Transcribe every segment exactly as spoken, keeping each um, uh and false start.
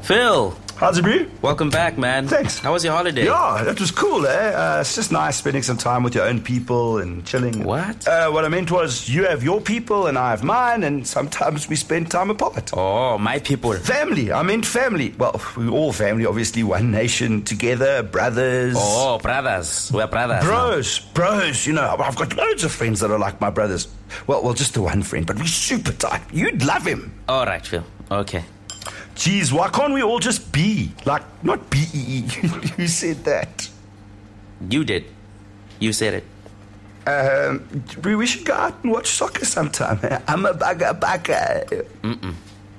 Phil! How's it been? Welcome back, man. Thanks. How was your holiday? Yeah, that was cool, eh? Uh, it's just nice spending some time with your own people and chilling. What? Uh, what I meant was you have your people and I have mine, and sometimes we spend time apart. Oh, my people. Family. I meant family. Well, we're all family, obviously. One nation together, brothers. Oh, brothers. We're brothers. Bros. Now. Bros. You know, I've got loads of friends that are like my brothers. Well, well, just the one friend, but we're super tight. You'd love him. All right, Phil. Okay. Geez, why can't we all just be? Like, not B E E. Who said that? You did. You said it. Um, we, we should go out and watch soccer sometime. I'm a bugger bugger. Mm-mm.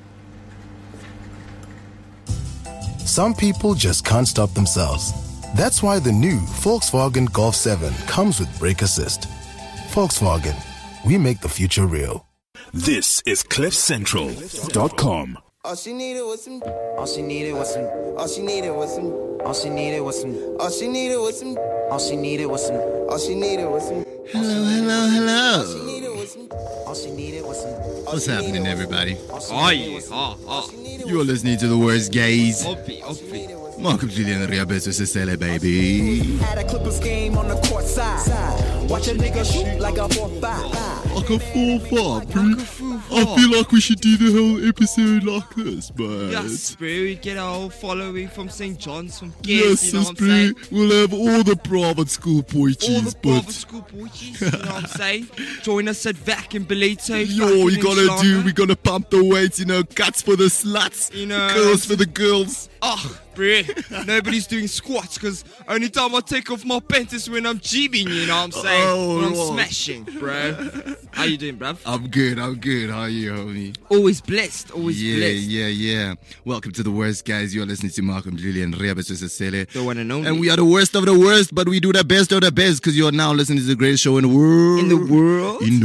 Some people just can't stop themselves. That's why the new Volkswagen Golf seven comes with brake assist. Volkswagen, we make the future real. This is cliff central dot com. All she needed was some. All she needed was some. All she needed was some. All she needed was some. All she needed was some. All she needed was some. All she needed was some. Hello, hello, hello. All she needed was some. All she needed was some. What's happening, everybody? Oh, yeah. Oh, oh. You're listening to The Worst Gays. Oppie, oppie. Marco Julian Riabeso Sicele, baby. Had a Clippers game on the court side. Watch a nigga shoot like a four five. Like a four five, I feel like we should do the whole episode like this, man. Yes, bro. We get our whole following from Saint John's, from kids, Yes, you know what I'm bro. saying? We'll have all the private school All poichies, the private but school boys, you know what I'm saying? Join us at V A C in Belito. yo, we gotta do, we gotta pump the weights, you know, guts for the sluts, You know, girls for the girls. Oh, bro. Nobody's doing squats because only time I take off my pants is when I'm jeebing, you know what I'm saying? Oh, when I'm Lord. smashing, bro. How you doing, bruv? I'm good, I'm good. How are you, homie? Always blessed, always Yeah, blessed. yeah, yeah. Welcome to The Worst Guys. You're listening to Malcolm Julian Riabeso Sicele. The one and only. And we are the worst of the worst, but we do the best of the best because you're now listening to the greatest show in the world. In the world? In the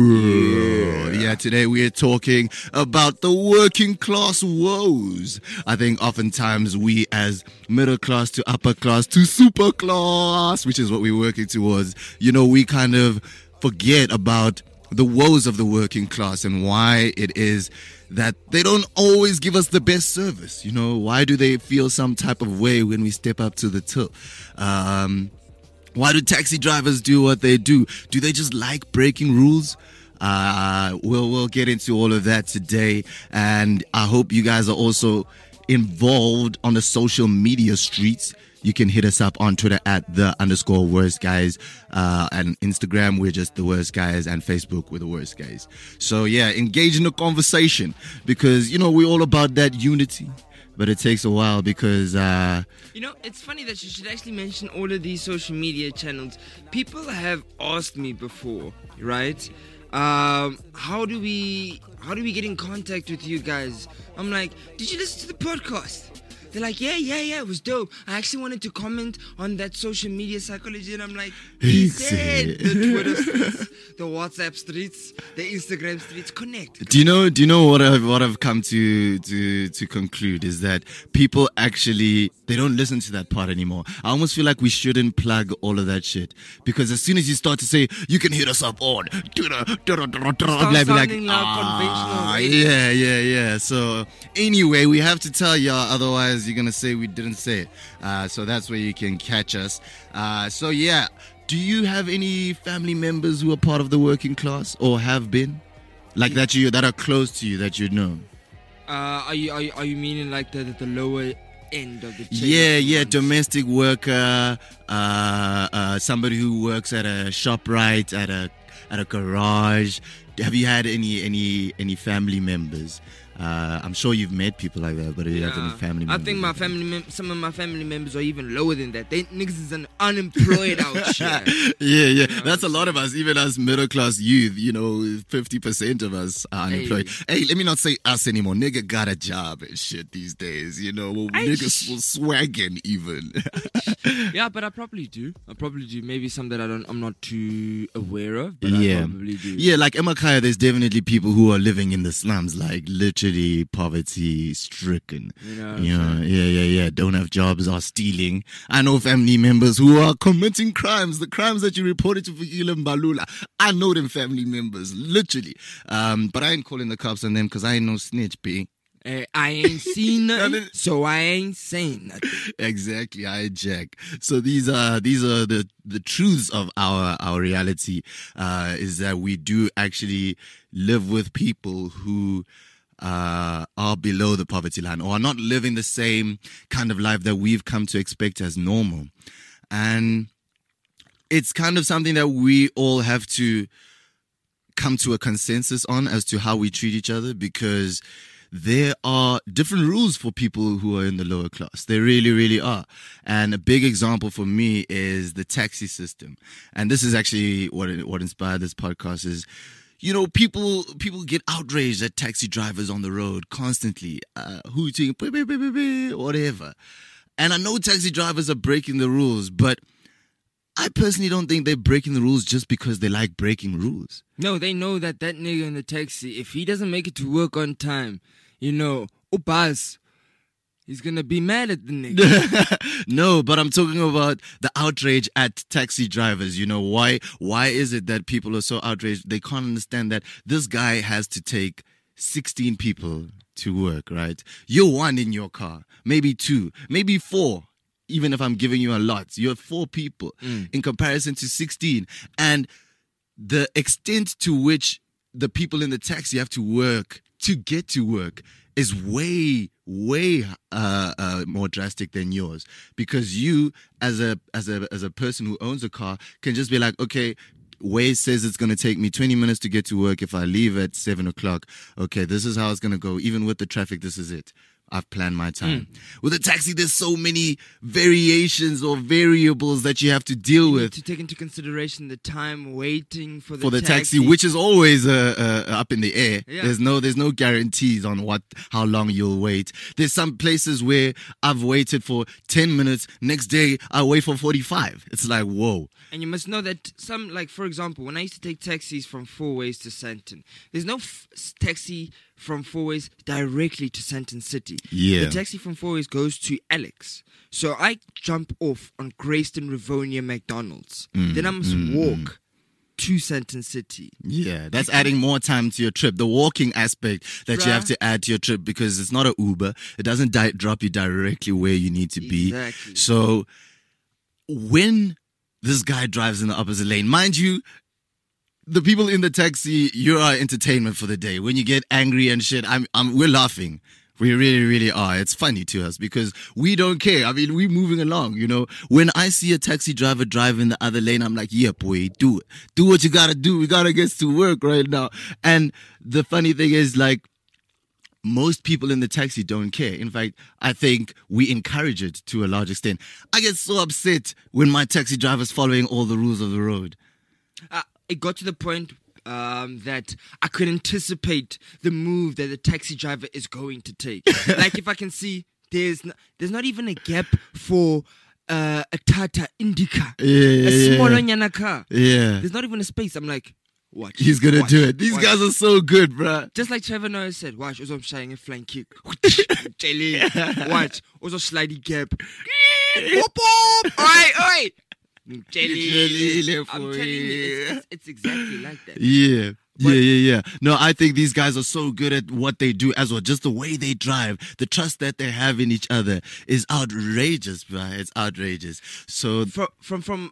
world. Yeah. yeah, today we are talking about the working class woes. I think oftentimes we as middle class to upper class to super class, which is what we're working towards, you know, we kind of forget about the woes of the working class and why it is that they don't always give us the best service. You know, why do they feel some type of way when we step up to the till? Um, why do taxi drivers do what they do? Do they just like breaking rules? Uh, we'll, we'll get into all of that today. And I hope you guys are also involved on the social media streets. You can hit us up on Twitter at the underscore worst guys, uh, and Instagram, we're just the worst guys, and Facebook, we're the worst guys. So yeah, engage in the conversation because, you know, we're all about that unity, but it takes a while because, uh, You know, it's funny that you should actually mention all of these social media channels. People have asked me before, right? Um, how do we, how do we get in contact with you guys? I'm like, did you listen to the podcast? They're like, yeah, yeah, yeah, it was dope. I actually wanted to comment on that social media psychology, and I'm like, he said the Twitter streets, the WhatsApp streets, the Instagram streets, connect. Do you know? Do you know what I've what I've come to to to conclude is that people actually they don't listen to that part anymore. I almost feel like we shouldn't plug all of that shit because as soon as you start to say you can hit us up on, I'll be like, sounding like ah, conventional. yeah, yeah, yeah. So anyway, we have to tell y'all, otherwise you're gonna say we didn't say it. Uh, so that's where you can catch us. Uh, so yeah. Do you have any family members who are part of the working class or have been? Like that you that are close to you that you know? Uh, are you are you, are you meaning like the the lower end of the chain? Yeah, yeah, domestic worker, uh, uh, somebody who works at a ShopRite, at a at a garage. Have you had any any any family members? Uh, I'm sure you've met people like that, but do you Yeah. have any family I members? think my family, mem- some of my family members are even lower than that. They niggas is un- unemployed out here. yeah, yeah. That's a lot of us, even as middle class youth, you know, fifty percent of us are unemployed. Hey. hey, let me not say us anymore. Nigga got a job and shit these days, you know. Well, niggas will swagging even. Yeah, but I probably do. I probably do. Maybe some that I don't, I'm not too aware of, but yeah. I probably do. Yeah, like Emakaya, there's definitely people who are living in the slums, like literally poverty stricken. You know, You know, yeah, yeah, yeah. Don't have jobs, are stealing. I know family members who are committing crimes, the crimes that you reported to Fikile Mbalula. I know them family members, literally. Um, but I ain't calling the cops on them because I ain't no snitch, B. Uh, I ain't seen nothing, Nothing. so I ain't saying nothing. Exactly, I Jack. So these are these are the the truths of our our reality. Uh, is that we do actually live with people who uh, are below the poverty line or are not living the same kind of life that we've come to expect as normal, and it's kind of something that we all have to come to a consensus on as to how we treat each other, because there are different rules for people who are in the lower class. There really, really are. And a big example for me is the taxi system. And this is actually what what inspired this podcast is, you know, people people get outraged at taxi drivers on the road constantly, uh, hooting, whatever. And I know taxi drivers are breaking the rules, but I personally don't think they're breaking the rules just because they like breaking rules. No, they know that that nigga in the taxi, if he doesn't make it to work on time, you know, Ubaz, he's gonna be mad at the nigga. No, but I'm talking about the outrage at taxi drivers. You know, why why is it that people are so outraged? They can't understand that this guy has to take sixteen people to work, right? You're one in your car, maybe two, maybe four. Even if I'm giving you a lot, you have four people mm. in comparison to sixteen. And the extent to which the people in the taxi have to work to get to work is way, way uh, uh, more drastic than yours. Because you, as a as a as a person who owns a car, can just be like, okay, Waze says it's going to take me twenty minutes to get to work if I leave at seven o'clock. Okay, this is how it's going to go. Even with the traffic, this is it. I've planned my time. Mm. With a taxi, there's so many variations or variables that you have to deal you with. Need to take into consideration the time waiting for the, for the taxi. taxi, which is always uh, uh, up in the air. Yeah. There's no, there's no guarantees on what, how long you'll wait. There's some places where I've waited for ten minutes. Next day, I wait for forty-five. It's like, whoa. And you must know that some, like for example, when I used to take taxis from Four Ways to Sandton, there's no f- taxi from Four Ways directly to Sandton City. Yeah. The taxi from Four Ways goes to Alex. So I jump off on Grayston Rivonia McDonald's. Mm, then I must mm, walk to Sandton City. Yeah, that's adding more time to your trip. The walking aspect that Bruh. you have to add to your trip, because it's not an Uber. It doesn't di- drop you directly where you need to be. Exactly. So when this guy drives in the opposite lane, mind you, the people in the taxi, you're our entertainment for the day. When you get angry and shit, I'm, I'm, we're laughing. We really, really are. It's funny to us because we don't care. I mean, we're moving along, you know. When I see a taxi driver drive in the other lane, I'm like, yeah, boy, do it. Do what you gotta do. We gotta get to work right now. And the funny thing is, like, most people in the taxi don't care. In fact, I think we encourage it to a large extent. I get so upset when my taxi driver's following all the rules of the road. Uh, it got to the point um, that I could anticipate the move that the taxi driver is going to take. Like if I can see there's no, there's not even a gap for uh, a Tata Indica, yeah, a yeah, small car. Yeah, there's not even a space. I'm like, watch. He's gonna watch, do it. These watch. guys are so good, bruh. Just like Trevor Noah said, watch. Also, I'm showing a flying kick. Jelly. Watch. Also, slidey gap. Whoop whoop. Oi oi. Jelly. Jelly I'm telling you, it's, it's, it's exactly like that. Yeah. But, yeah, yeah, yeah. No, I think these guys are so good at what they do as well. Just the way they drive, the trust that they have in each other is outrageous, bruh. It's outrageous. So from from from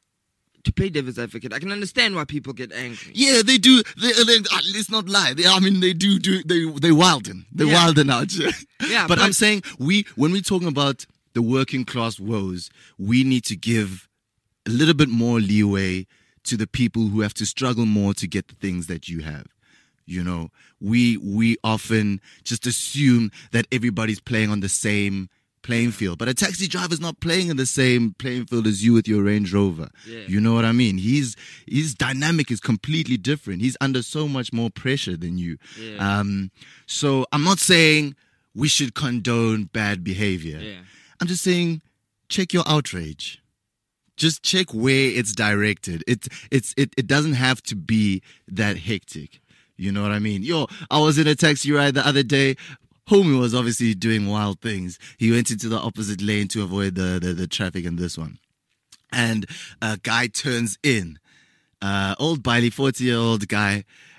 to play devil's advocate, I can understand why people get angry. Yeah, they do. They, they, let's not lie. They, I mean, they do do. They they wilden. They yeah. wilden out. yeah, but, but I'm saying we when we're talking about the working class woes, we need to give a little bit more leeway to the people who have to struggle more to get the things that you have. You know, we we often just assume that everybody's playing on the same playing field, but a taxi driver's not playing in the same playing field as you with your Range Rover. Yeah. You know what I mean? He's his dynamic is completely different. He's under so much more pressure than you. Yeah. Um, so I'm not saying we should condone bad behavior. Yeah. I'm just saying check your outrage. Just check where it's directed. It, it's, it, it doesn't have to be that hectic. You know what I mean? Yo, I was in a taxi ride the other day. Homie was obviously doing wild things. He went into the opposite lane to avoid the, the, the traffic in this one. And a guy turns in. Uh, old Biley, forty-year-old guy.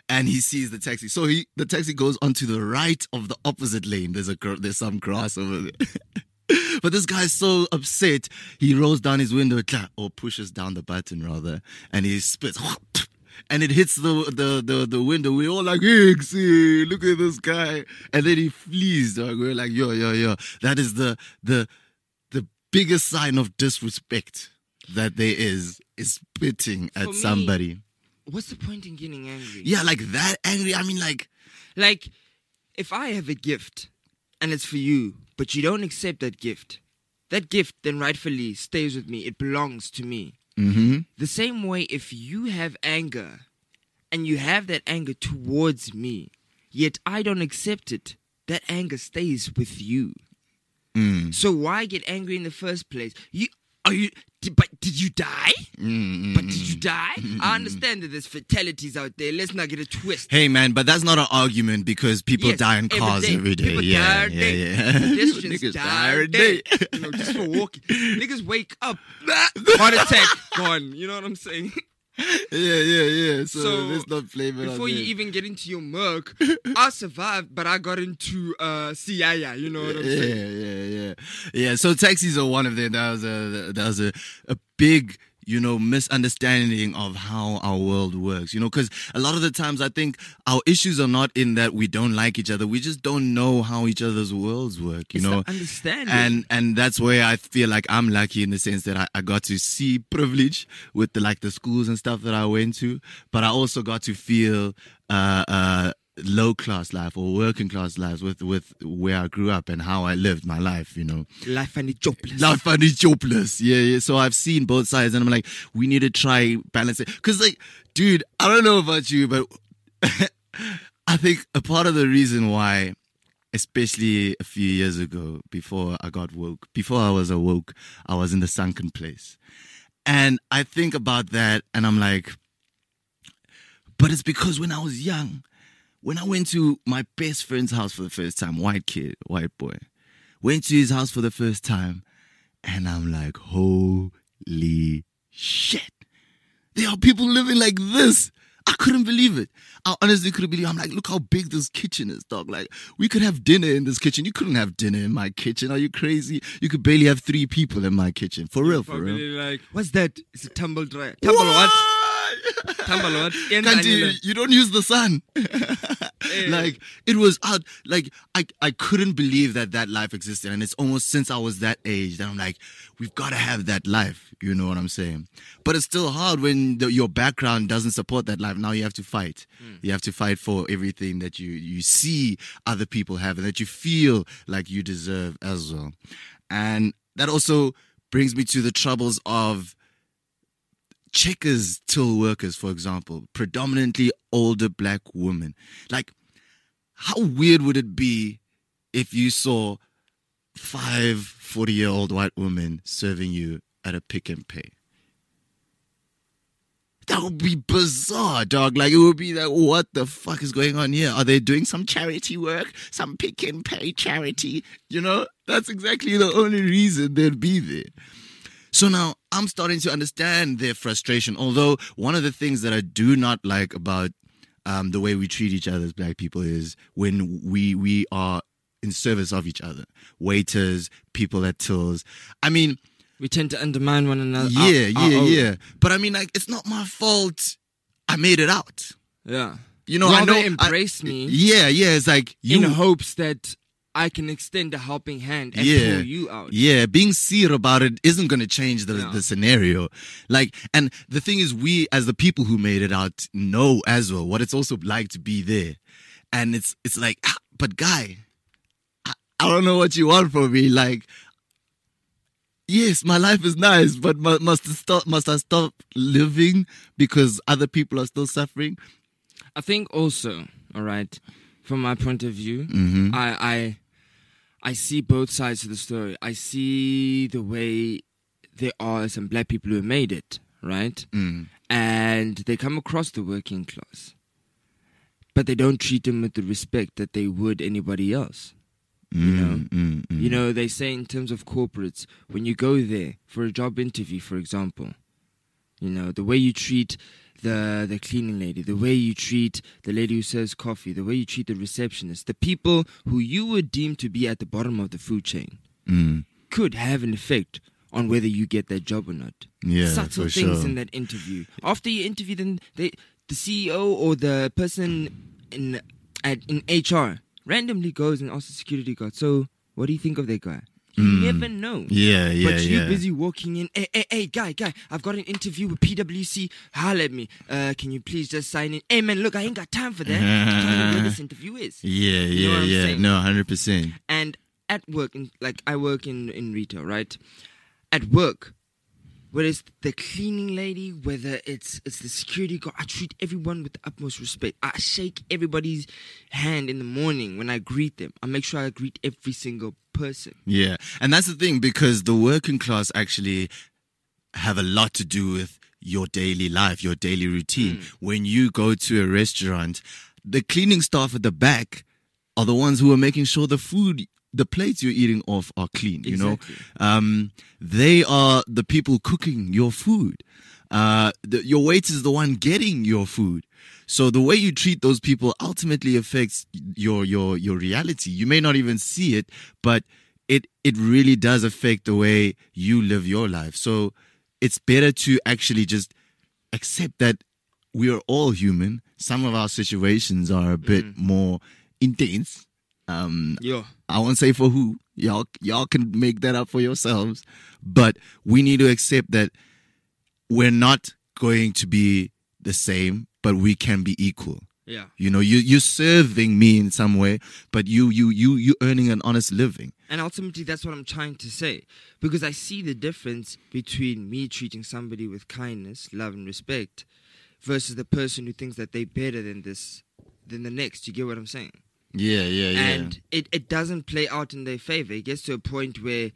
and he sees the taxi. So he the taxi goes onto the right of the opposite lane. There's a gr- there's some grass over there. But this guy's so upset, he rolls down his window, or pushes down the button rather, and he spits. And it hits the, the, the, the window. We're all like, hey, see, look at this guy. And then he flees, dog. We're like, yo, yo, yo. That is the the the biggest sign of disrespect that there is, is spitting at For me, somebody. What's the point in getting angry? Yeah, like that angry. I mean, like... Like, if I have a gift, and it's for you, but you don't accept that gift, that gift then rightfully stays with me. It belongs to me. Mm-hmm. The same way, if you have anger and you have that anger towards me, yet I don't accept it, that anger stays with you. Mm. So why get angry in the first place? You are you? Did, but did you die? Mm-hmm. But did you die? Mm-hmm. I understand that there's fatalities out there. Let's not get a twist. Hey man, but that's not an argument because people Yes, die in cars day. every day. People yeah, die every yeah, day. yeah. Pedestrians Niggas die every day. You know, just for walking. Niggas wake up, heart attack, gone. You know what I'm saying? Yeah, yeah, yeah. So, So, let's not blame it on Before you them. even get into your murk, I survived, but I got into uh, C I A. You know what I'm yeah, saying? yeah, yeah, yeah. So taxis are one of them. That was a that was a, a big, you know, misunderstanding of how our world works. You know, because a lot of the times I think our issues are not in that we don't like each other. We just don't know how each other's worlds work. You It's know, the understanding. and and that's where I feel like I'm lucky in the sense that I, I got to see privilege with the like the schools and stuff that I went to, but I also got to feel uh uh low class life or working class lives with with where I grew up and how I lived my life, you know. Life and it's jobless. Life and it's jobless. Yeah, yeah. So I've seen both sides and I'm like, we need to try balance it. Cause like, dude, I don't know about you, but I think a part of the reason why, especially a few years ago, before I got woke, before I was awoke, I was in the sunken place. And I think about that and I'm like, but it's because when I was young, when I went to my best friend's house for the first time, white kid, white boy, went to his house for the first time, and I'm like, holy shit. There are people living like this. I couldn't believe it. I honestly couldn't believe it. I'm like, look how big this kitchen is, dog. Like, we could have dinner in this kitchen. You couldn't have dinner in my kitchen. Are you crazy? You could barely have three people in my kitchen. For real, for real. Probably like, what's that? It's a tumble dryer. Tumble what? Tumble what? Can't you, you don't use the sun. Like, it was out. Like, I, I couldn't believe that that life existed. And it's almost since I was that age that I'm like, we've got to have that life. You know what I'm saying? But it's still hard when the, your background doesn't support that life. Now you have to fight. Mm. You have to fight for everything that you, you see other people have and that you feel like you deserve as well. And that also brings me to the troubles of checkers till workers, for example, predominantly older black women. Like, how weird would it be if you saw five forty-year-old white women serving you at a Pick and Pay? That would be bizarre, dog. Like, it would be like, what the fuck is going on here? Are they doing some charity work? Some Pick and Pay charity? You know, that's exactly the only reason they'd be there. So now I'm starting to understand their frustration. Although one of the things that I do not like about um, the way we treat each other as black people is when we we are in service of each other. Waiters, people at tills. I mean, we tend to undermine one another. Yeah, our, yeah, our yeah. But I mean, like, it's not my fault. I made it out. Yeah. You know, Rather I know. embrace I, me. Yeah, yeah. It's like you in hopes that I can extend a helping hand and yeah, pull you out. Yeah, being seer about it isn't going to change the, Yeah. the scenario. Like, and the thing is, we as the people who made it out know as well what it's also like to be there. And it's it's like, ah, but guy, I, I don't know what you want from me. Like, yes, my life is nice, but mu- must stop? Must I stop living because other people are still suffering? I think also, all right, from my point of view, Mm-hmm. I, I I see both sides of the story. I see the way there are some black people who made it, right? Mm. And they come across the working class, but they don't treat them with the respect that they would anybody else. You know, Mm, mm, mm. you know, they say in terms of corporates, when you go there for a job interview, for example, You know, the way you treat the the cleaning lady, the way you treat the lady who serves coffee, the way you treat the receptionist, the people who you would deem to be at the bottom of the food chain, Mm. could have an effect on whether you get that job or not. Yeah, Subtle for things sure. in that interview. After you interview them, they, the C E O or the person in at in H R randomly goes and asks the security guard, so what do you think of that guy? You Mm. never know. Yeah, yeah, But you're yeah. busy walking in. Hey, hey, hey, guy, guy, I've got an interview with P W C. Holler at me. Uh, can you please just sign in? Hey, man, look, I ain't got time for that. I'm telling you where this interview is. Yeah, You know yeah, what I'm yeah. saying? No, one hundred percent. And at work, in, like I work in, in retail, right? At work, whether it's the cleaning lady, whether it's it's the security guard, I treat everyone with the utmost respect. I shake everybody's hand in the morning when I greet them. I make sure I greet every single person. Yeah, and that's the thing, because the working class actually have a lot to do with your daily life, your daily routine. Mm. When you go to a restaurant, the cleaning staff at the back are the ones who are making sure the food, the plates you're eating off are clean, you Exactly. know. Um, they are the people cooking your food. Uh, the, your waiter is the one getting your food. So the way you treat those people ultimately affects your your your reality. You may not even see it, but it it really does affect the way you live your life. So it's better to actually just accept that we are all human. Some of our situations are a bit more intense. Um, Yo. I won't say for who. Y'all y'all can make that up for yourselves. But we need to accept that we're not going to be the same, but we can be equal. Yeah. You know, you you're serving me in some way, but you you you you earning an honest living. And ultimately, that's what I'm trying to say. Because I see the difference between me treating somebody with kindness, love, and respect versus the person who thinks that they're better than this, than the next. You get what I'm saying? Yeah, yeah, yeah. And it, it doesn't play out in their favor. It gets to a point where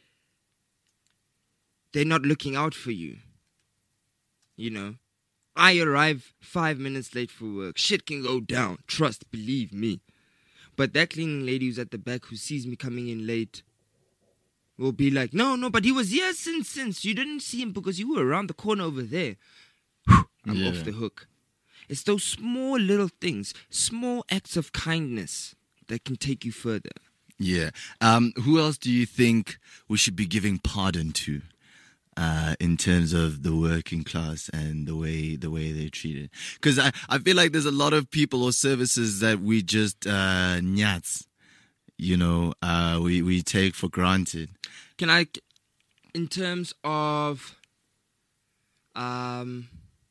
they're not looking out for you. You know? I arrive five minutes late for work. Shit can go down. Trust, believe me. But that cleaning lady who's at the back who sees me coming in late will be like, no, no, but he was here since, since. You didn't see him because you were around the corner over there. Whew, I'm Yeah. off the hook. It's those small little things, small acts of kindness that can take you further. Yeah. Um, who else do you think we should be giving pardon to uh, in terms of the working class and the way the way they're treated? Because I, I feel like there's a lot of people or services that we just uh, nyats, you know, uh, we, we take for granted. Can I, in terms of, um,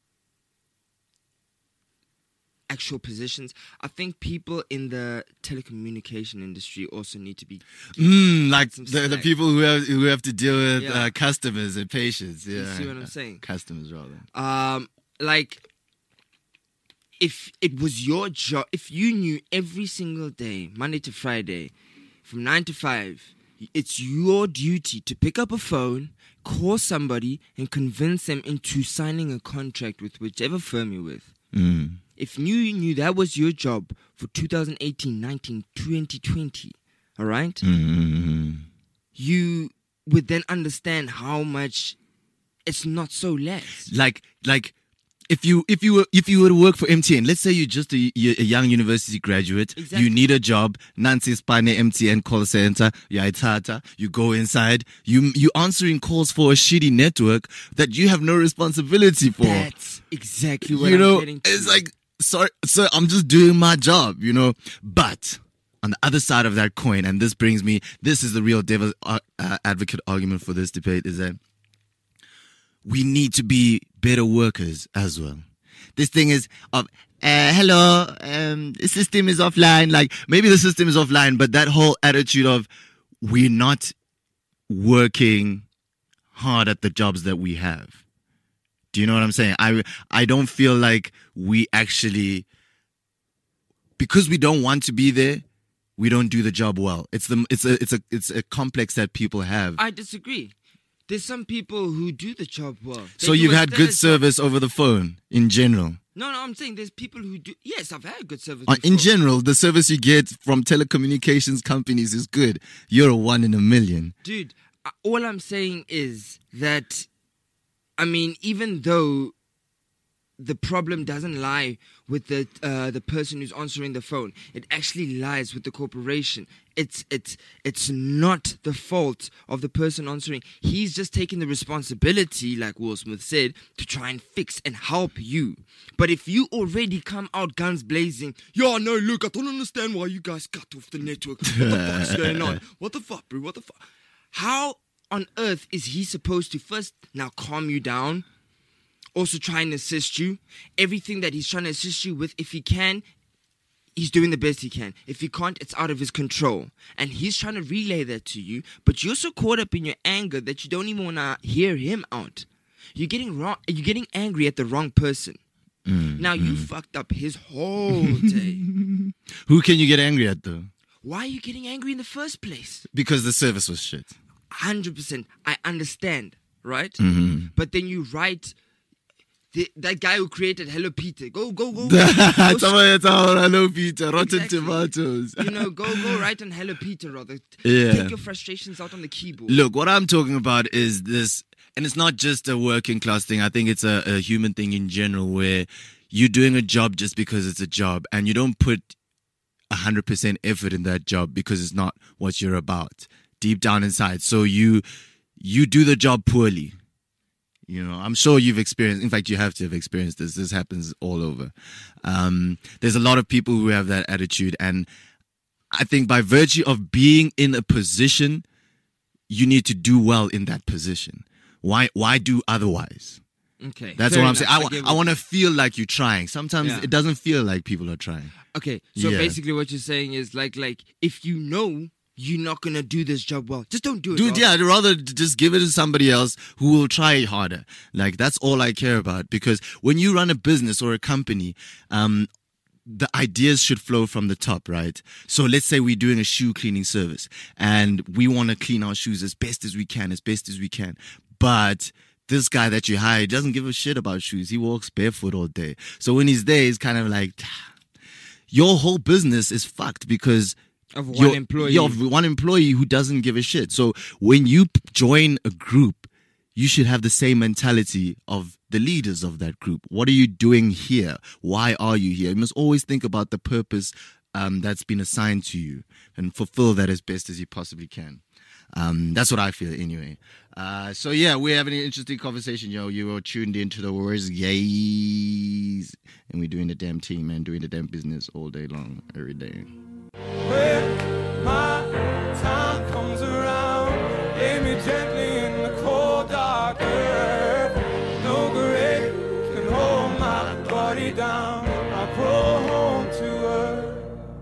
actual positions, I think people in the telecommunication industry also need to be. Mm, like Some the, the slack. people who have who have to deal with Yeah. uh, customers and patients. Yeah, You see what I'm saying? Customers rather. Um, like, if it was your job, if you knew every single day, Monday to Friday, from nine to five, it's your duty to pick up a phone, call somebody, and convince them into signing a contract with whichever firm you're with. Mm. If you knew that was your job for two thousand eighteen, nineteen, twenty twenty, all right, Mm. you would then understand how much it's not so less. Like like. If you if you were if you were to work for M T N, let's say you're just a, you're a young university graduate, Exactly. you need a job. Nancy Spane M T N call center, yaitata. You go inside, you you answering calls for a shitty network that you have no responsibility for. That's exactly what you I'm know, getting to. it's like sorry, sir, I'm just doing my job. You know, but on the other side of that coin, and this brings me, this is the real devil's uh, uh, advocate argument for this debate, is that we need to be better workers as well. This thing is of, uh, hello, um, the system is offline. Like, maybe the system is offline, but that whole attitude of we're not working hard at the jobs that we have. Do you know what I'm saying? I, I don't feel like we actually, because we don't want to be there, we don't do the job well. It's the, it's a, it's a, it's a complex that people have. I disagree. There's some people who do the job well. They So do you've a had stellar good job. service over the phone in general. No, no, I'm saying there's people who do. Yes, I've had good service. Uh, in before. general, the service you get from telecommunications companies is good. You're a one in a million. Dude, uh, all I'm saying is that I mean, even though the problem doesn't lie with the uh, the person who's answering the phone, it actually lies with the corporation. It's it's it's not the fault of the person answering. He's just taking the responsibility, like Will Smith said, to try and fix and help you. But if you already come out guns blazing, yeah, no, look, I don't understand why you guys cut off the network. What the fuck's going on? What the fuck, bro? What the fuck? How on earth is he supposed to first now calm you down? Also try and assist you. Everything that he's trying to assist you with, if he can, he's doing the best he can. If he can't, it's out of his control. And he's trying to relay that to you, but you're so caught up in your anger that you don't even want to hear him out. You're getting wrong. You're getting angry at the wrong person. Mm, now, you mm. fucked up his whole day. Who can you get angry at, though? Why are you getting angry in the first place? Because the service was shit. one hundred percent. I understand, right? Mm-hmm. But then you write... The, that guy who created Hello Peter, go, go, go. go, That's go how Hello Peter, Rotten Exactly. Tomatoes. You know, go, go right on Hello Peter, rather. Yeah. Take your frustrations out on the keyboard. Look, what I'm talking about is this, and it's not just a working class thing. I think it's a, a human thing in general, where you're doing a job just because it's a job, and you don't put one hundred percent effort in that job because it's not what you're about deep down inside. So you you do the job poorly. You know, I'm sure you've experienced, in fact, you have to have experienced this. This happens all over. Um, there's a lot of people who have that attitude. And I think by virtue of being in a position, you need to do well in that position. Why, why do otherwise? Okay. That's fair what I'm enough. saying. I, wa- get I what- want to feel like you're trying. Sometimes Yeah. it doesn't feel like people are trying. Okay, so Yeah. basically what you're saying is like, like if you know you're not going to do this job well, just don't do it. Dude, dog. yeah, I'd rather just give it to somebody else who will try harder. Like, that's all I care about. Because when you run a business or a company, um, the ideas should flow from the top, right? So let's say we're doing a shoe cleaning service and we want to clean our shoes as best as we can, as best as we can. But this guy that you hired doesn't give a shit about shoes. He walks barefoot all day. So when he's there, he's kind of like, your whole business is fucked because Of one you're- employee. You're one employee who doesn't give a shit. So when you p- join a group, you should have the same mentality of the leaders of that group. What are you doing here? Why are you here? You must always think about the purpose um, that's been assigned to you and fulfill that as best as you possibly can. Um, that's what I feel anyway. Uh, so yeah, we're having an interesting conversation, yo. You are tuned into the words yays. And we're doing the damn team, man, doing the damn business all day long, every day. When my time comes around, lay me gently in the cold dark earth. No grave can hold my body down. I crawl home to earth.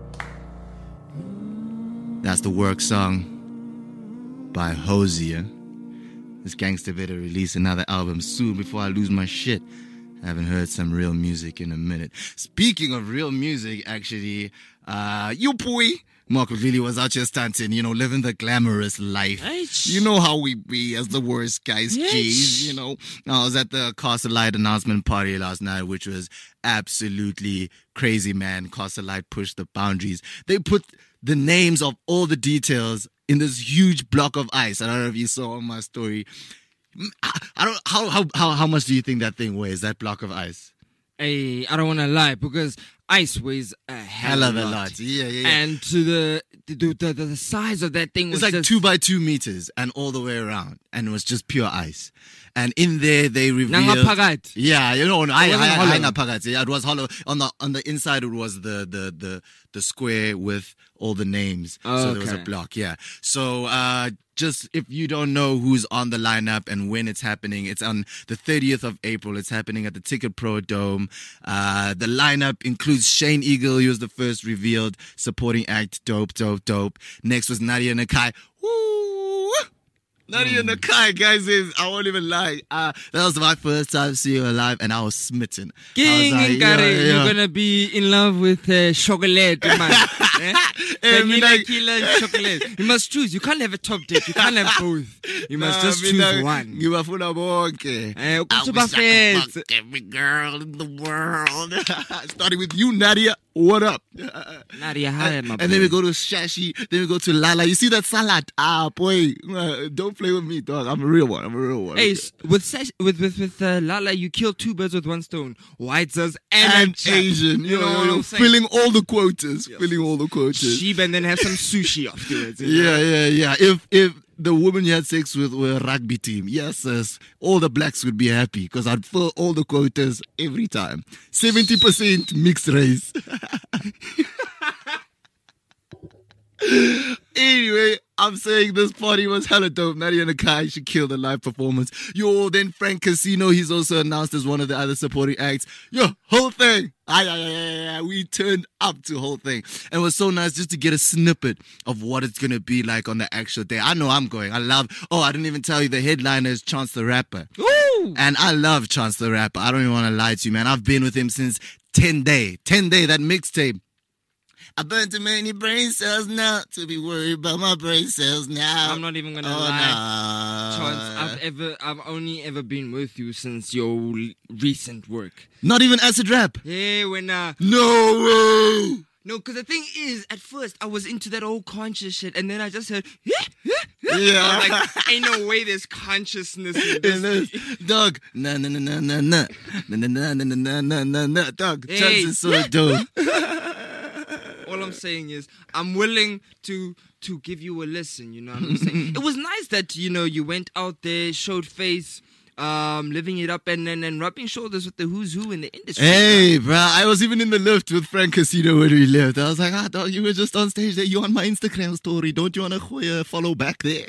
That's the work song by Hosier. This gangster better release another album soon before I lose my shit. I haven't heard some real music in a minute. Speaking of real music, actually, uh, you boy, Marco Lily was out here stunting, you know, living the glamorous life. Eish. You know how we be as the worst guys, Yes. G's, you know. I was at the Castle Light announcement party last night, which was absolutely crazy, man. Castle Light pushed the boundaries. They put the names of all the details in this huge block of ice. I don't know if you saw on my story. I don't. How how how how much do you think that thing weighs? That block of ice? Hey, I don't want to lie because ice weighs a hell, Hell of a a lot. lot. Yeah, yeah, yeah. And to the the, the the the size of that thing was It's like just, two by two meters and all the way around, and it was just pure ice. And in there they revealed. Nangaphakathi. Yeah, you know, I, It wasn't I, hollow. I, ngaphakathi. Yeah, it was hollow. On the on the inside, it was the the the the square with all the names. So there was a Okay. block. Yeah. So uh, just if you don't know who's on the lineup and when it's happening, it's on the thirtieth of April. It's happening at the Ticket Pro Dome. Uh, the lineup includes Shane Eagle, who was the first revealed supporting act. Dope, dope, dope. Next was Nadia Nakai. Woo! Nadia Hmm. Nakai, guys, is, I won't even lie. Uh, that was my first time seeing her live, and I was smitten. I was King like, Nkari, yeah, yeah. you're gonna be in love with uh, chocolate, man. eh? Eh, Vanilla, mina- killer, chocolate. You must choose. You can't have a top date. You can't have both. You must Nah, just mina- choose one. ngibafuna bonke. Eh, I ukuthi wish I could bafetse. fuck every girl in the world. Starting with you, Nadia. What up? Nadia, hi, And, my and then we boy. go to Shashi. Then we go to Lala. You see that salad? Ah, boy. Uh, don't play with me, dog. I'm a real one. I'm a real one. Hey, s- with Sash, with with with uh, Lala, you killed two birds with one stone. Whites and, and Asian. Asian. You know yo, what yo, I'm saying? filling all the quotas. Filling all the quotas. Sheep and then have some sushi afterwards. you know? Yeah, yeah, yeah. If if the woman you had sex with were a rugby team, yes, yes, all the blacks would be happy because I'd fill all the quotas every time. seventy percent mixed race. Anyway, I'm saying this party was hella dope. Nadia Nakai, she killed the live performance. Yo, then Frank Casino, he's also announced as one of the other supporting acts. Yo, whole thing. Aye, aye, aye, aye, we turned up to whole thing. And it was so nice just to get a snippet of what it's going to be like on the actual day. I know I'm going. I love, oh, I didn't even tell you the headliner is Chance the Rapper. Ooh. And I love Chance the Rapper. I don't even want to lie to you, man. I've been with him since ten day. ten day, that mixtape. I burned too many brain cells now to be worried about my brain cells now. I'm not even gonna Oh, lie. nah. Chance, I've ever, I've only ever been with you since your l- recent work. Not even acid rap. Yeah, when uh, No way. no, because the thing is, at first I was into that old conscious shit, and then I just heard, yeah, yeah, Yeah. I was like, ain't no way there's consciousness in this. In this, dog, nah, nah, nah, nah, nah, nah, nah, nah, nah, nah, nah, nah, nah, nah, dog. Hey. Chance is so dope. All I'm saying is, I'm willing to to give you a listen. You know what I'm saying? It was nice that you know you went out there, showed face, um, living it up, and and, and rubbing shoulders with the who's who in the industry. Hey, bro, I was even in the lift with Frank Casino when we left. I was like, ah, dog, you were just on stage there. You on my Instagram story. Don't you want to follow back there?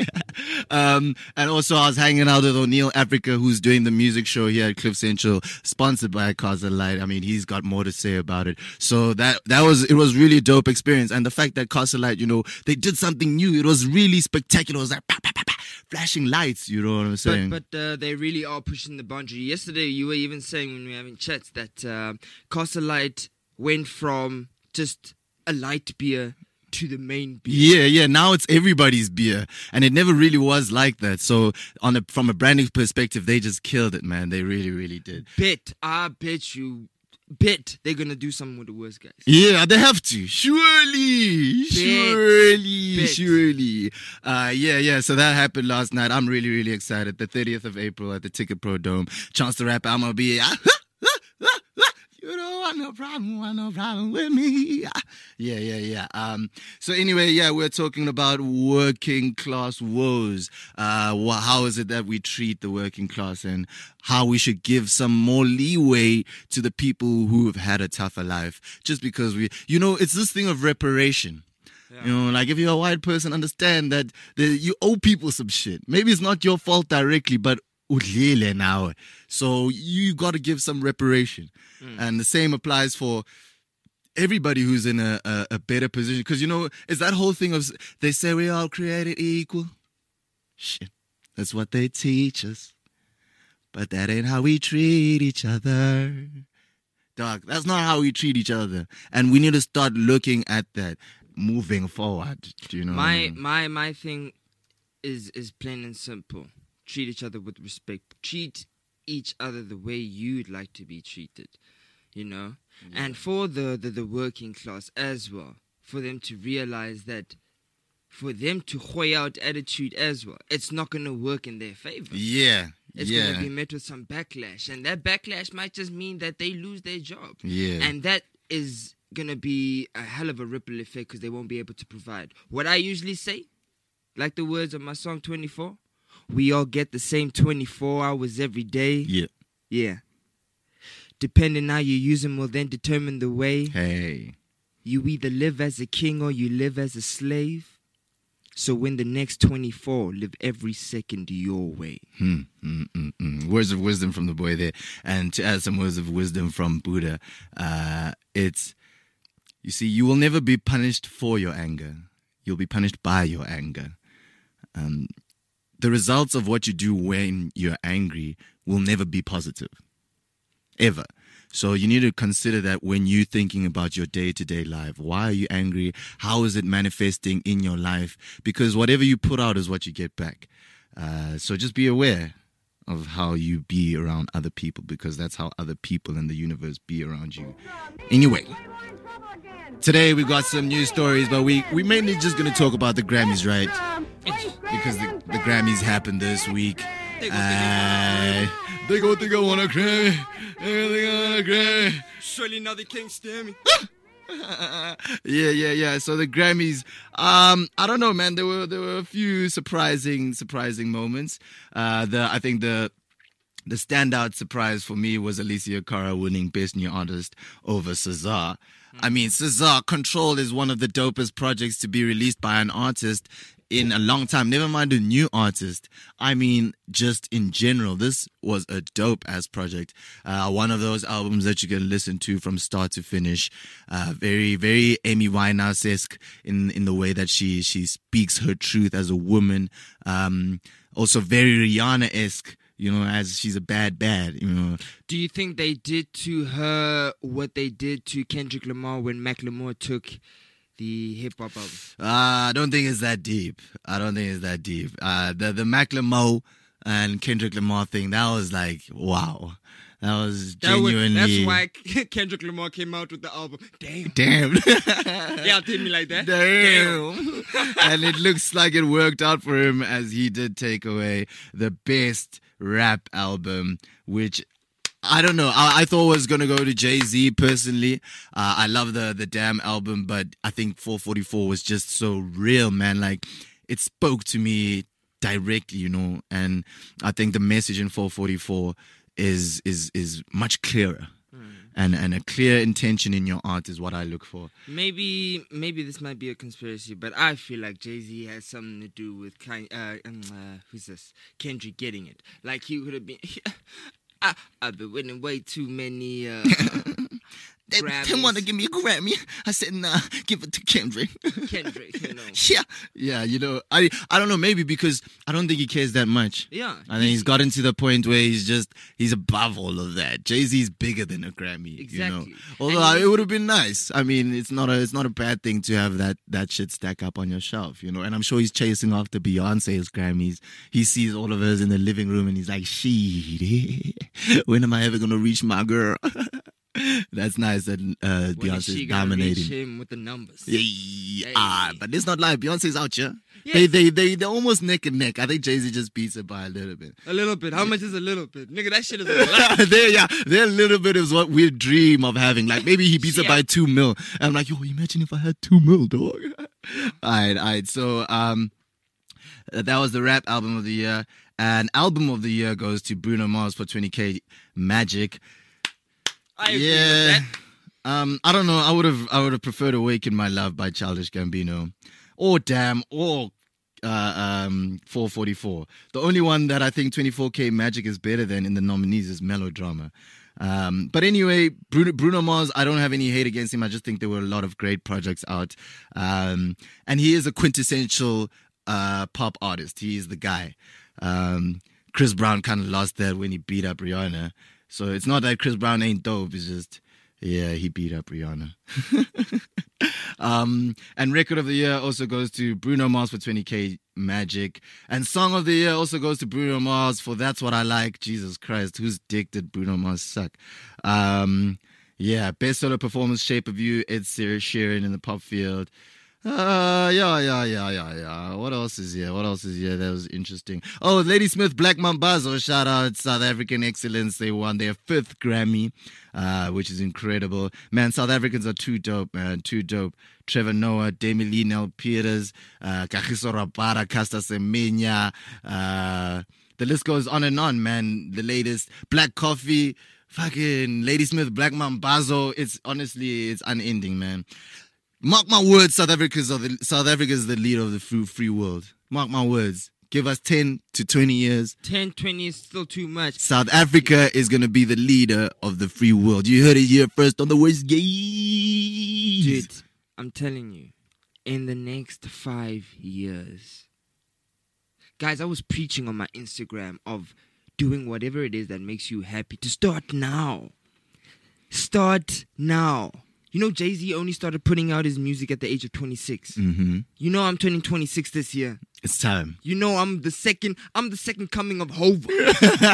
um, and also I was hanging out with O'Neill Africa, who's doing the music show here at Cliff Central, sponsored by Casa Light. I mean, he's got more to say about it. So that, that was, it was really dope experience. And the fact that Casa Light, you know, they did something new. It was really spectacular. It was like, pa, pa, pa, pa, flashing lights, you know what I'm saying? But, but uh, they really are pushing the boundary. Yesterday, you were even saying when we were having chats that uh, Casa Light went from just a light beer to the main beer. Yeah, yeah. Now it's everybody's beer, and it never really was like that. So, on a from a branding perspective, they just killed it, man. They really, really did. Bet, I bet you, bet they're gonna do something with the worst guys. Yeah, they have to. Surely, Bet. surely, Bet. surely. Uh, yeah, yeah. So that happened last night. I'm really, really excited. The thirtieth of April at the Ticket Pro Dome. Chance the Rapper. I'm gonna be. Ah, ah, ah, ah, ah. You don't want no problem, want no problem with me. Yeah, yeah, yeah. Um, so anyway, yeah, we're talking about working class woes. Uh, wha- how is it that we treat the working class and how we should give some more leeway to the people who have had a tougher life just because we, you know, it's this thing of reparation. You know, like if you're a white person, understand that the, you owe people some shit. Maybe it's not your fault directly, but udlile now. So you got to give some reparation. Mm. And the same applies for everybody who's in a, a, a better position. Because, you know, it's that whole thing of they say we all created equal. Shit. That's what they teach us. But that ain't how we treat each other. Dog, that's not how we treat each other. And we need to start looking at that moving forward. Do you know? My what I mean? my my thing is is plain and simple. Treat each other with respect. Treat each other the way you'd like to be treated. You know? Yeah. And for the, the, the working class as well, for them to realize that for them to hoy out attitude as well, it's not going to work in their favor. Yeah. It's yeah. going to be met with some backlash. And that backlash might just mean that they lose their job. Yeah. And that is going to be a hell of a ripple effect because they won't be able to provide. What I usually say, like the words of my song twenty-four, we all get the same twenty-four hours every day. Yeah. Yeah. Depending how you use them will then determine the way. Hey. You either live as a king or you live as a slave. So when the next twenty-four, live every second your way. Hmm. Mm, mm, mm. Words of wisdom from the boy there. And to add some words of wisdom from Buddha, uh, it's, you see, you will never be punished for your anger. You'll be punished by your anger. Um, the results of what you do when you're angry will never be positive. Ever. So you need to consider that when you're thinking about your day-to-day life. Why are you angry? How is it manifesting in your life? Because whatever you put out is what you get back. Uh, so just be aware of how you be around other people, because that's how other people in the universe be around you. Anyway, today we got some news stories, but we we mainly just going to talk about the Grammys, right? because the, the Grammys happened this week. Uh, they go think I want a Grammy. They think I want a Grammy. Surely now they can't stand me. yeah, yeah, yeah. So the Grammys, um, I don't know, man. There were there were a few surprising, surprising moments. Uh, the I think the the standout surprise for me was Alicia Cara winning Best New Artist over S Z A. I mean, S Z A Control is one of the dopest projects to be released by an artist in a long time. Never mind a new artist. I mean, just in general, this was a dope ass project. Uh, one of those albums that you can listen to from start to finish. Uh, very, very Amy Winehouse-esque in in the way that she she speaks her truth as a woman. Um, also very Rihanna-esque. You know, as she's a bad, bad, you know. Do you think they did to her what they did to Kendrick Lamar when Macklemore took the hip-hop album? Uh, I don't think it's that deep. I don't think it's that deep. Uh, the, the Macklemore and Kendrick Lamar thing, that was like, wow. That was genuinely... That was, that's why Kendrick Lamar came out with the album. Damn. Damn. Yeah, did me like that. Damn. Damn. And it looks like it worked out for him as he did take away the best rap album, which I don't know. I, I thought was gonna go to Jay-Z personally. Uh, I love the the Damn album, but I think four forty-four was just so real, man. Like it spoke to me directly, you know. And I think the message in four forty-four is is is much clearer. And and a clear intention in your art is what I look for. Maybe maybe this might be a conspiracy, but I feel like Jay-Z has something to do with kind. Uh, um, uh, who's this? Kendrick getting it. Like he would have been. I, I've been winning way too many. Uh, They, they want to give me a Grammy. I said, nah, give it to Kendrick. Kendrick, you know. yeah. Yeah, you know, I I don't know, maybe because I don't think he cares that much. Yeah. I think he's gotten to the point where he's just, he's above all of that. Jay-Z's bigger than a Grammy, Exactly. you know. Although it would have been nice. I mean, it's not a it's not a bad thing to have that, that shit stack up on your shelf, you know. And I'm sure he's chasing after Beyonce's Grammys. He sees all of us in the living room and he's like, shit, when am I ever going to reach my girl? That's nice that uh, Beyonce's dominating. Reach him with the numbers. Yeah, Hey. ah, but it's not like Beyonce's out here. Yes. They, they, they, they're almost neck and neck. I think Jay-Z just beats it by a little bit. A little bit. How much is a little bit? Nigga, that shit is a lot. there, yeah, there a little bit is what we dream of having. Like maybe he beats it Yeah. by two mil. And I'm like, yo, imagine if I had two mil, dog. all right, all right. So um, that was the rap album of the year. And album of the year goes to Bruno Mars for twenty K Magic. I agree Yeah. with that. Um, I don't know. I would have I would have preferred Awaken My Love by Childish Gambino. Or Damn, or uh, um, four forty-four. The only one that I think twenty-four K Magic is better than in the nominees is Melodrama. Um, but anyway, Bruno, Bruno Mars, I don't have any hate against him. I just think there were a lot of great projects out. Um, and he is a quintessential uh, pop artist. He is the guy. Um, Chris Brown kind of lost that when he beat up Rihanna. So it's not that Chris Brown ain't dope. It's just, yeah, he beat up Rihanna. um, and record of the year also goes to Bruno Mars for twenty K Magic. And song of the year also goes to Bruno Mars for That's What I Like. Jesus Christ, whose dick did Bruno Mars suck? Um, yeah, best solo performance, Shape of You, Ed Sheeran in the pop field. Uh, yeah, yeah, yeah, yeah, yeah. What else is here? What else is here that was interesting? Oh, Ladysmith Black Mambazo, shout out South African Excellence. They won their fifth Grammy, uh, which is incredible. Man, South Africans are too dope, man, too dope. Trevor Noah, Demi Lee, Nell Peters, uh, Kagiso Rabada, Casta Semenya, uh, the list goes on and on, man. The latest Black Coffee, fucking Ladysmith Black Mambazo. It's honestly, it's unending, man. Mark my words, South Africa's are the, South Africa is the leader of the free, free world. Mark my words. Give us ten to twenty years. ten, twenty is still too much. South Africa is going to be the leader of the free world. You heard it here first on the West Gate. Dude, I'm telling you, in the next five years. Guys, I was preaching on my Instagram of doing whatever it is that makes you happy. To start now. Start now. You know, Jay-Z only started putting out his music at the age of twenty-six. Mm-hmm. You know, I'm turning twenty-six this year. It's time. You know, I'm the second. I'm the second coming of Hova.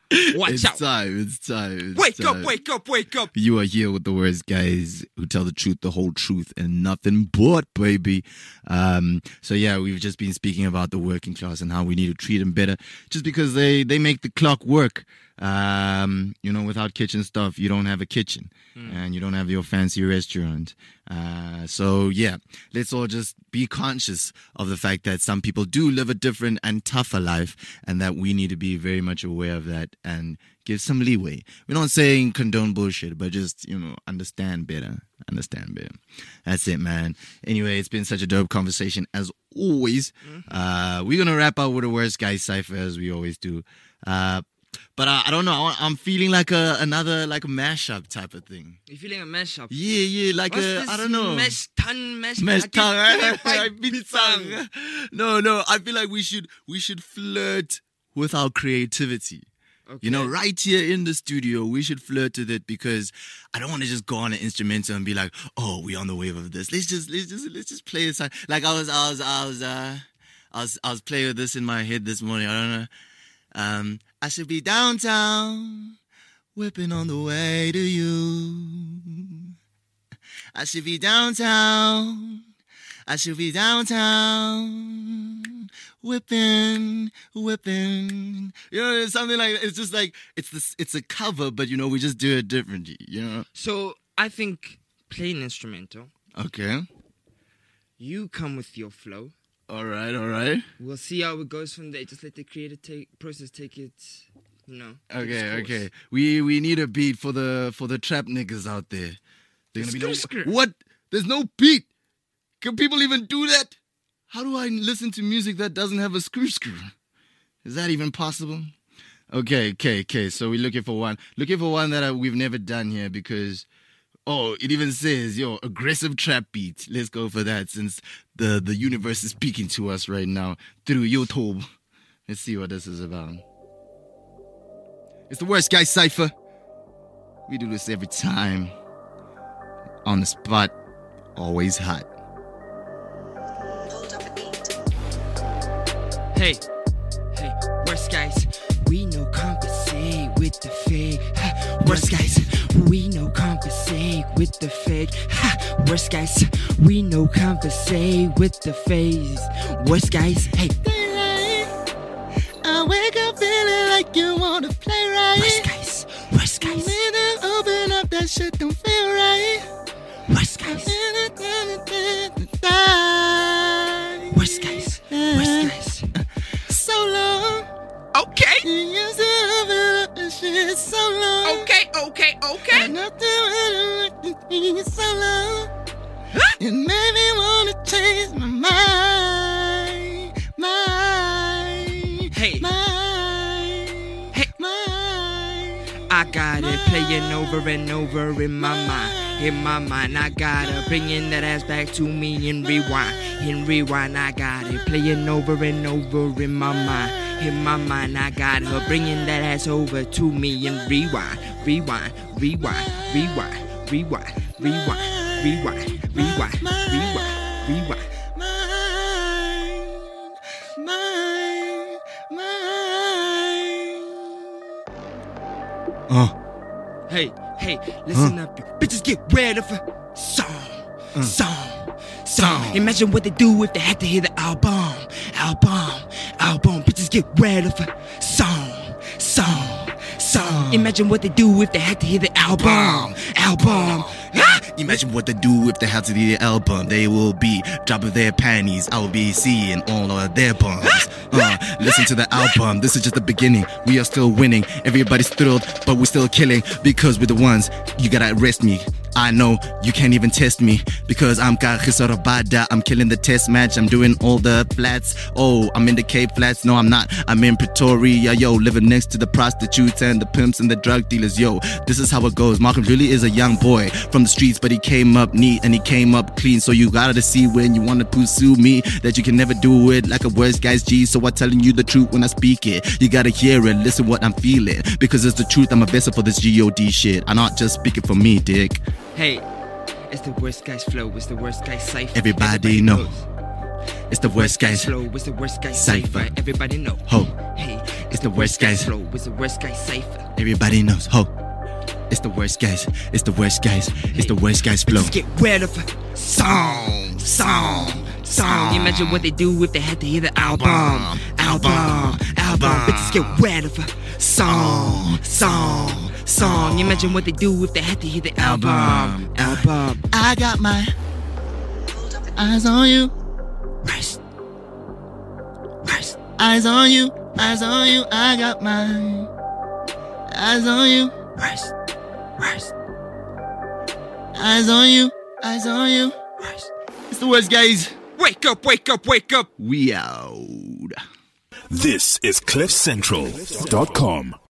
Watch it's out. time. It's time. It's Wake time. up, wake up, wake up. You are here with the worst guys who tell the truth, the whole truth, and nothing but, baby. Um, so, yeah, we've just been speaking about the working class and how we need to treat them better just because they, they make the clock work. Um, you know, without kitchen stuff, you don't have a kitchen mm. and you don't have your fancy restaurant. Uh, so, yeah, let's all just be conscious of the fact that some people do live a different and tougher life and that we need to be very much aware of that and give some leeway. We're not saying condone bullshit, but just, you know, understand better. Understand better. That's it, man. Anyway, it's been such a dope conversation as always. Mm-hmm. Uh, we're going to wrap up with the worst guy cipher as we always do. Uh, But uh, I don't know. I'm feeling like a another like a mashup type of thing. You're feeling a mashup? Yeah, yeah. Like What's a this I don't know. Mesh ton, mesh Mesh tongue. I tongue. No, no. I feel like we should we should flirt with our creativity. Okay. You know, right here in the studio, we should flirt with it because I don't want to just go on an instrumental and be like, oh, we're on the wave of this. Let's just let's just let's just play it. Like I was I was I was uh I was I was playing with this in my head this morning. I don't know. Um, I should be downtown, whipping on the way to you. I should be downtown, I should be downtown, whipping, whipping. You know, it's something like, it's just like, it's this, it's a cover, but you know, we just do it differently, you know? So, I think, play an instrumental. Okay. You come with your flow. All right, all right. We'll see how it goes from there. Just let the creative take, process take it, you know. Okay, okay. We we need a beat for the for the trap niggas out there. They're gonna be like, what? There's no beat. Can people even do that? How do I listen to music that doesn't have a screw screw? Is that even possible? Okay, okay, okay. So we're looking for one. Looking for one that uh, we've never done here because. Oh, it even says, yo, aggressive trap beat. Let's go for that since the, the universe is speaking to us right now through YouTube. Let's see what this is about. It's the worst guy cipher. We do this every time. On the spot, always hot. Hey, hey, worst guys. We no compensate with the fake. Ha, worst guys, we no compensate with the fake. Ha, worst guys, we no compensate with the face. Worst guys, hey. I wake up feeling like you wanna play right. Worst guys, worst guys. Open up, that shit don't feel right. Worst guys. Worst guys, worst guys. So long. Okay. You used to open up the shit so long. Okay, okay, okay. Nothing so long. It made me wanna change my mind. Mind. Hey. Mind. Hey. Mind. I got it playing over and over in my mind. In my mind, I gotta bringing that ass back to me and rewind. In rewind, I got it playing over and over in my mind. In my mind, I got her bringing that ass over to me and rewind, rewind, rewind, rewind, rewind, rewind, rewind, rewind, rewind, rewind. Uh. Hey, hey, listen up, you bitches, get ready for song, uh. song, song. Imagine what they do if they had to hear the album, album, album. Bitches, get ready for song, song, song. Imagine what they do if they had to hear the album, album. Ah! Imagine what they do if they have to do the album. They will be dropping their panties. I will be seeing all of their bums. Uh, listen to the album. This is just the beginning. We are still winning. Everybody's thrilled, but we're still killing because we're the ones. You gotta arrest me. I know you can't even test me because I'm Kagisarabada. I'm killing the test match. I'm doing all the flats. Oh, I'm in the Cape Flats. No, I'm not. I'm in Pretoria, yo, living next to the prostitutes and the pimps and the drug dealers, yo. This is how it goes. Malcolm really is a young boy from the streets, but he came up neat and he came up clean. So you gotta see when you wanna pursue me that you can never do it like a worst guy's G. So I'm telling you the truth when I speak it. You gotta hear it, listen what I'm feeling because it's the truth. I'm a vessel for this G O D shit. I'm not just speaking for me, dick. Hey, it's the worst guy's flow, it's the worst guy's cipher. Everybody, Everybody know. It's the worst guy's flow, it's the worst guy's cipher. cipher. Everybody know. Ho. Hey, It's the worst guys. Flow with the worst guys cipher. Everybody knows. Ho. It's the worst guys. It's the worst guys. It's the worst guys flow. Let's get rid of a song, song, song. You imagine what they do if they had to hear the album, album, album. Bitches get rid of a song, song, song. You imagine what they do if they had to hear the album, album. I got my eyes on you. Rest, rest. Eyes on you. Eyes on you. I got my eyes on you. Rest, rest, Eyes on you. Eyes on you. rest. It's the worst guys. Wake up, wake up, wake up. We out. This is cliff central dot com.